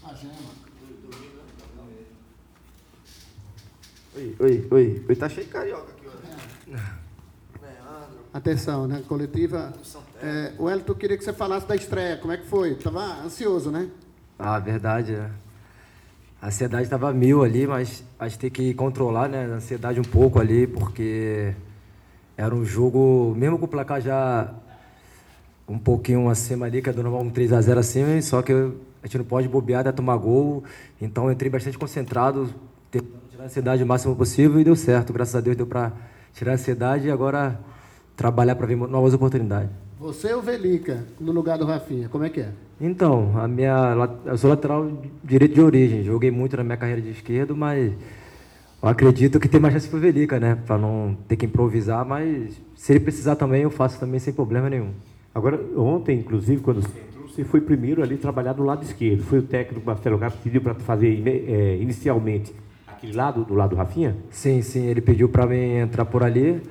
Oi. Tá cheio de carioca aqui, olha. Atenção, né? Coletiva. Wellington, eu queria que você falasse da estreia. Como é que foi? Tava ansioso, né? Verdade, né? A ansiedade estava mil ali, mas a gente tem que controlar, né, a ansiedade um pouco ali, porque era um jogo, mesmo com o placar já um pouquinho acima ali, que é do normal um 3-0 acima, só que a gente não pode bobear até tomar gol, então eu entrei bastante concentrado, tentando tirar a ansiedade o máximo possível e deu certo, graças a Deus deu para tirar a ansiedade e agora trabalhar para ver novas oportunidades. Você ou Velica, no lugar do Rafinha, como é que é? Então, eu sou lateral direito de origem, joguei muito na minha carreira de esquerdo, mas eu acredito que tem mais chance pro Velica, né? Para não ter que improvisar, mas se ele precisar também, eu faço também sem problema nenhum. Agora, ontem, inclusive, quando você entrou, você foi primeiro ali trabalhar do lado esquerdo. Foi o técnico Marcelo Gato que pediu para fazer inicialmente aquele lado, do lado do Rafinha? Sim, ele pediu para mim entrar por ali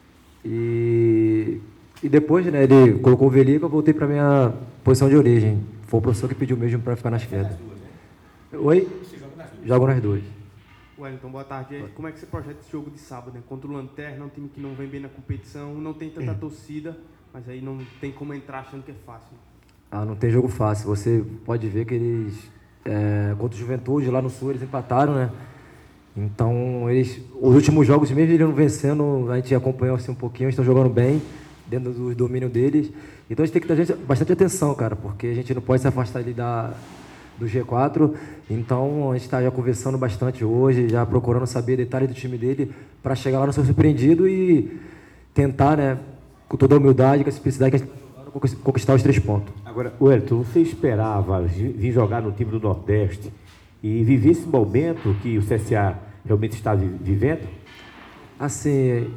e depois, né, ele colocou o Velica, eu voltei para minha posição de origem. Foi o professor que pediu mesmo para ficar na esquerda. Oi? Você joga nas duas? Jogo nas duas. Wellington, boa tarde. Como é que você projeta esse jogo de sábado, né? Contra o Lanterna, um time que não vem bem na competição, não tem tanta torcida, mas aí não tem como entrar achando que é fácil. Não tem jogo fácil. Você pode ver que eles, contra o Juventude, lá no Sul, eles empataram, né? Então, os últimos jogos, mesmo eles não vencendo, a gente acompanhou assim um pouquinho, eles estão jogando bem, dentro do domínio deles. Então, a gente tem que ter bastante atenção, cara, porque a gente não pode se afastar ali do G4. Então, a gente está já conversando bastante hoje, já procurando saber detalhes do time dele, para chegar lá não ser surpreendido e tentar, né, com toda a humildade, com a simplicidade que a gente está jogando, conquistar os 3 pontos. Agora, Wellington, você esperava vir jogar no time do Nordeste e viver esse momento que o CSA realmente está vivendo? Assim,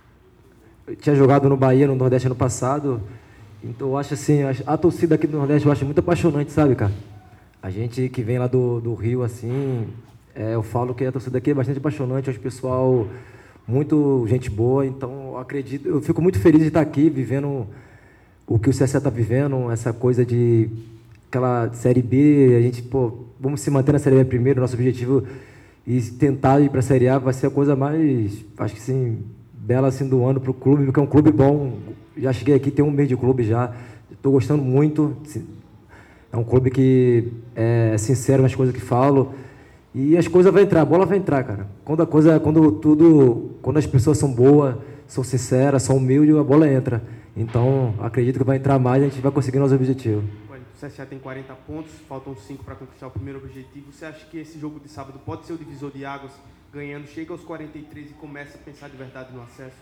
eu tinha jogado no Bahia, no Nordeste, ano passado, então eu acho assim, a torcida aqui do Nordeste eu acho muito apaixonante, sabe, cara? A gente que vem lá do Rio, assim, eu falo que a torcida aqui é bastante apaixonante, acho o pessoal muito gente boa, então eu fico muito feliz de estar aqui, vivendo o que o CSA está vivendo, essa coisa de aquela Série B, a gente, vamos se manter na Série B primeiro, nosso objetivo, e tentar ir para a Série A vai ser a coisa mais, acho que sim, bela assim do ano para o clube, porque é um clube bom, já cheguei aqui, tem um mês de clube já, estou gostando muito, é um clube que é sincero nas coisas que falo, e as coisas vão entrar, a bola vai entrar, cara. Quando as pessoas são boas, são sinceras, são humildes, a bola entra. Então, acredito que vai entrar mais e a gente vai conseguir nosso objetivo. O CSA tem 40 pontos, faltam 5 para conquistar o primeiro objetivo. Você acha que esse jogo de sábado pode ser o divisor de águas, ganhando, chega aos 43 e começa a pensar de verdade no acesso?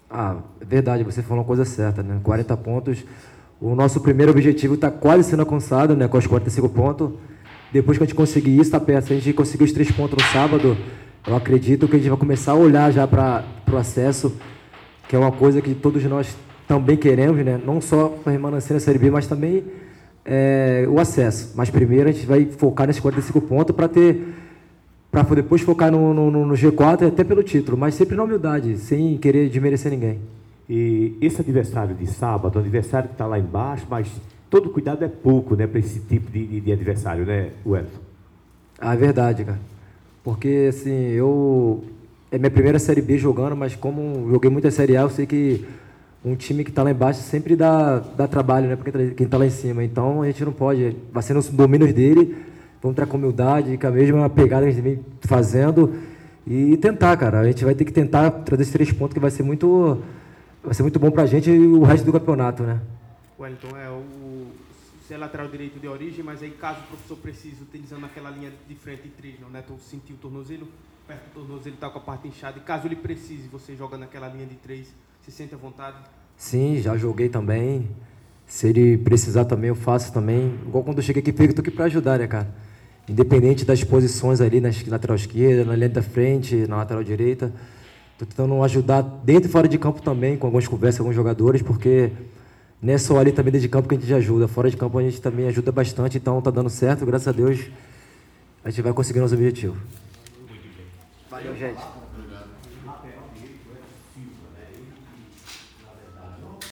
É verdade, você falou uma coisa certa, né? 40 pontos. O nosso primeiro objetivo está quase sendo alcançado, né? Com os 45 pontos. Depois que a gente conseguir isso, está perto. Se a gente conseguir os 3 pontos no sábado, eu acredito que a gente vai começar a olhar já para o acesso, que é uma coisa que todos nós também queremos, né? Não só permanecer na Série B, mas também o acesso. Mas primeiro a gente vai focar nesses 45 pontos para depois focar no G4 e até pelo título, mas sempre na humildade, sem querer desmerecer ninguém. E esse adversário de sábado, o adversário que está lá embaixo, mas todo cuidado é pouco, né, para esse tipo de adversário, né, Wellington? É verdade, cara. Porque, assim, é minha primeira Série B jogando, mas como joguei muita Série A, eu sei que um time que está lá embaixo sempre dá trabalho, né, para quem está lá em cima. Então, a gente não pode, vai ser nos domínios dele, vamos entrar com humildade, com a mesma pegada que a gente vem fazendo e tentar, cara. A gente vai ter que tentar trazer esses 3 pontos que vai ser muito bom para a gente e o resto do campeonato, né? Wellington, você é lateral direito de origem, mas aí caso o professor precise, utilizando aquela linha de frente e 3, não, né? Sentiu o tornozelo, perto do tornozelo está com a parte inchada, e caso ele precise, você joga naquela linha de 3, se sente à vontade? Sim, já joguei também. Se ele precisar também, eu faço também. Igual quando eu cheguei aqui, eu estou aqui para ajudar, né, cara? Independente das posições ali, na lateral esquerda, na linha da frente, na lateral direita. Estou tentando ajudar dentro e fora de campo também, com algumas conversas com alguns jogadores, porque não é só ali também dentro de campo que a gente ajuda. Fora de campo a gente também ajuda bastante, então está dando certo, graças a Deus a gente vai conseguir nosso objetivo. Valeu, gente.